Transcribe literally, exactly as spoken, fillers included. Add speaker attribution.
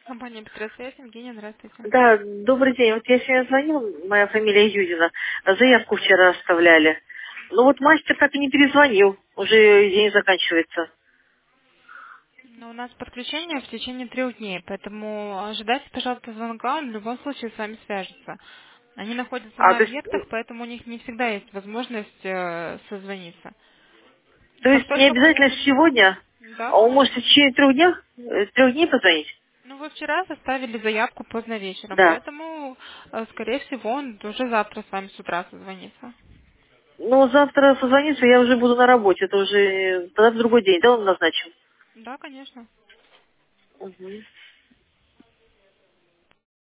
Speaker 1: Компания «Петросвязь», Евгения, здравствуйте.
Speaker 2: Да, добрый день. Вот я сегодня звонила, моя фамилия Юдина. Заявку вчера оставляли. Но вот мастер так и не перезвонил. Уже день заканчивается.
Speaker 1: Но у нас подключение в течение трех дней, поэтому ожидайте, пожалуйста, звонка, он в любом случае с вами свяжется. Они находятся
Speaker 2: А,
Speaker 1: на
Speaker 2: то есть,
Speaker 1: объектах, поэтому у них не всегда есть возможность э, созвониться.
Speaker 2: то
Speaker 1: Как
Speaker 2: есть не
Speaker 1: только
Speaker 2: обязательно
Speaker 1: появится...
Speaker 2: сегодня,
Speaker 1: Да,
Speaker 2: а он может в
Speaker 1: конечно.
Speaker 2: течение трех дней, э, трех дней позвонить?
Speaker 1: Ну, вы вчера составили заявку поздно вечером,
Speaker 2: Да.
Speaker 1: поэтому, э, скорее всего, он уже завтра с вами с утра созвонится.
Speaker 2: Но завтра созвониться я уже буду на работе. Это уже тогда в другой день, да, он назначен?
Speaker 1: Да, конечно.
Speaker 2: Мгм.